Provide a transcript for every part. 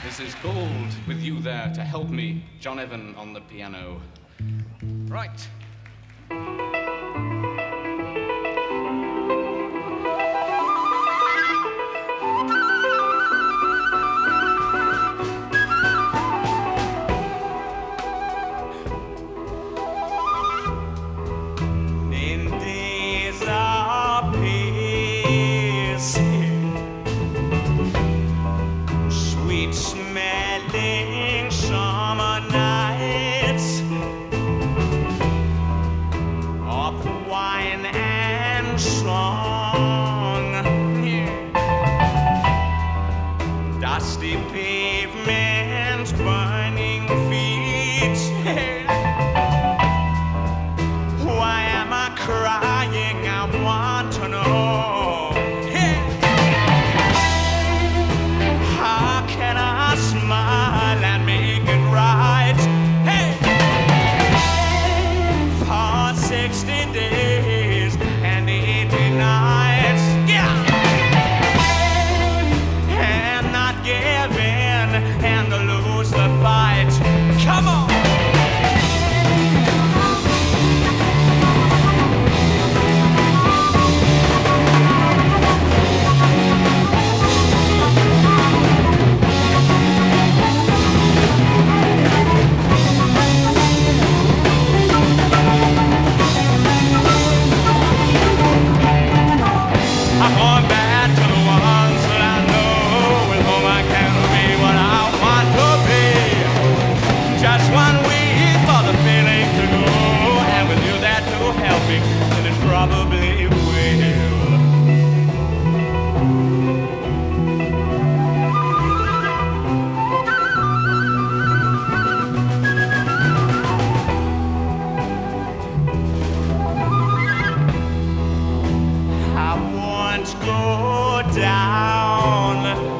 This is called With You There to Help Me, John Evan on the piano. Right. Smelling summer nights of wine and song, dusty pavements, burning feet. Why am I crying? I want to know. Smile and make it right. Hey! For 60 days and 80 nights. Yeah! And not give in and lose the fight. Come on! I'm going back to the ones that I know, with whom I can be what I want to be. Just 1 week for the feeling to go, and with you there to help me, and it probably will. Go down,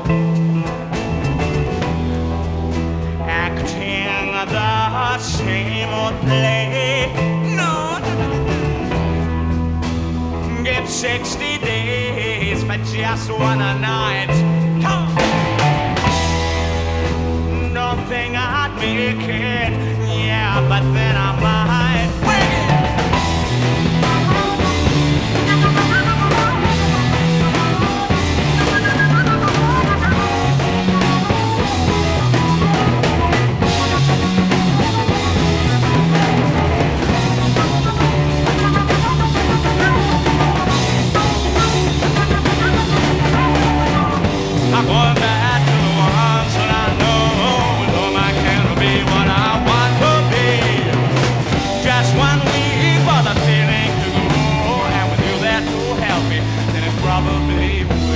acting the same old play. No, give 60 days for just one night. Come on. Don't think I'd make it, yeah, but then I might. I'm going back to the ones that I know, with whom I can be what I want to be. Just 1 week for the feeling to go, and with you there to help me, then it probably will.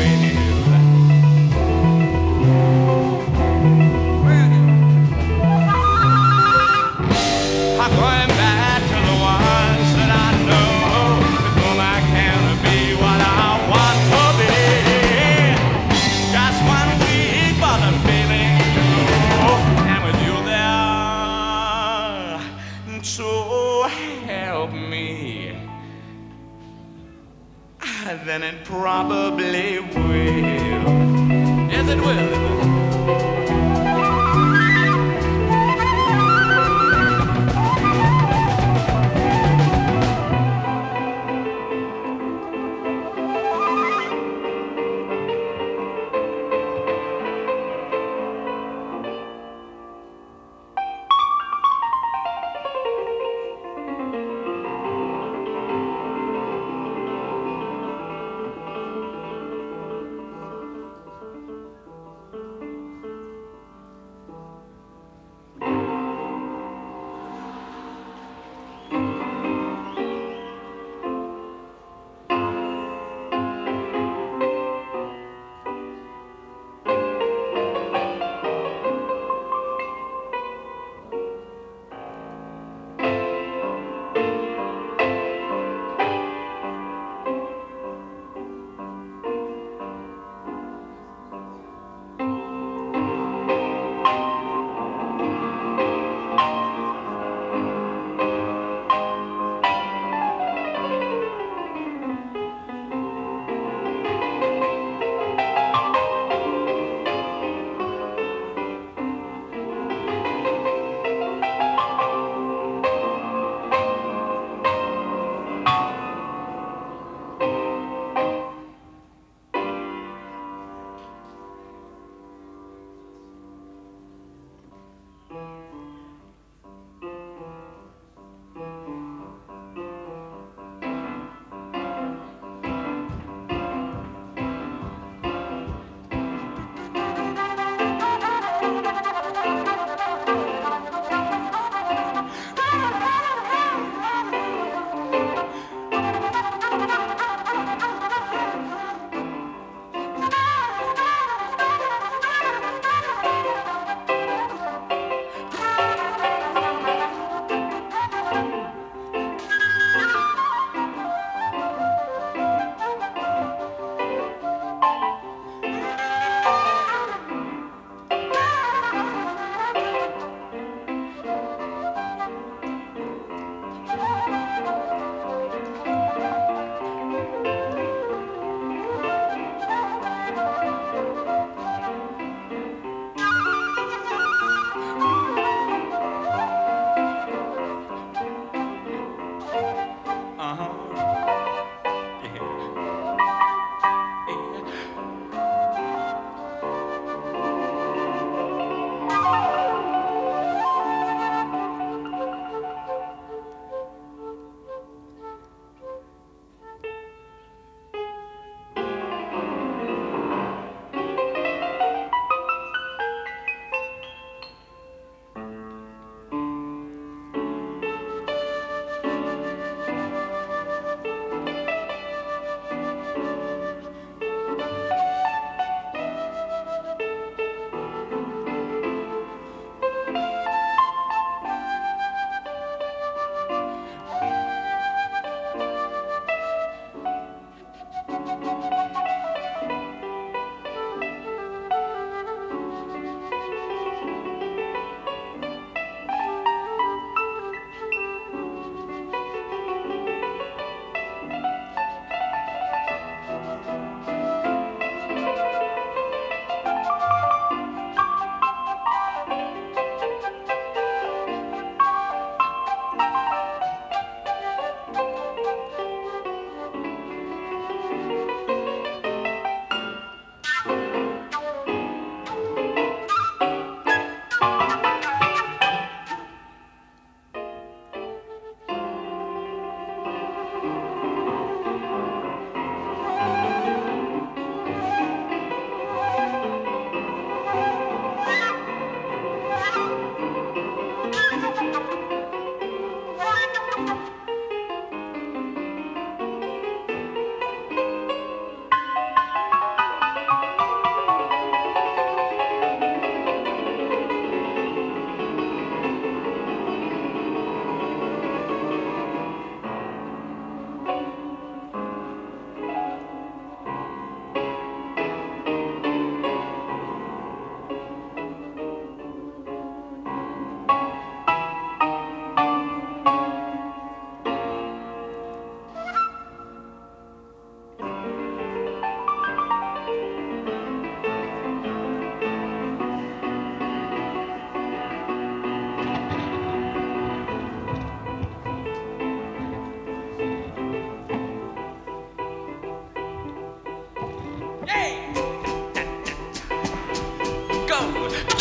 I'm going back to the ones that I know, with whom I can be what I want to be. Just 1 week for the feeling to go, and with you there to help me, then it probably will. Yes, it will.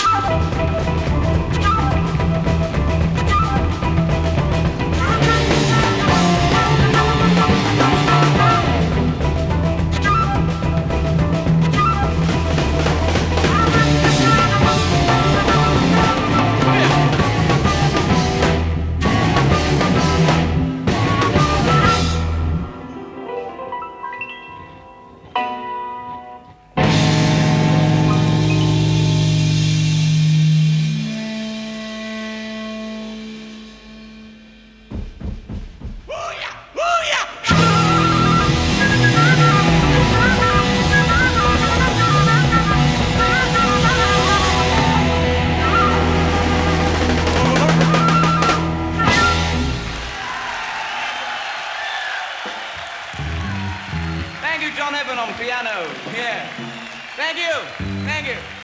Thank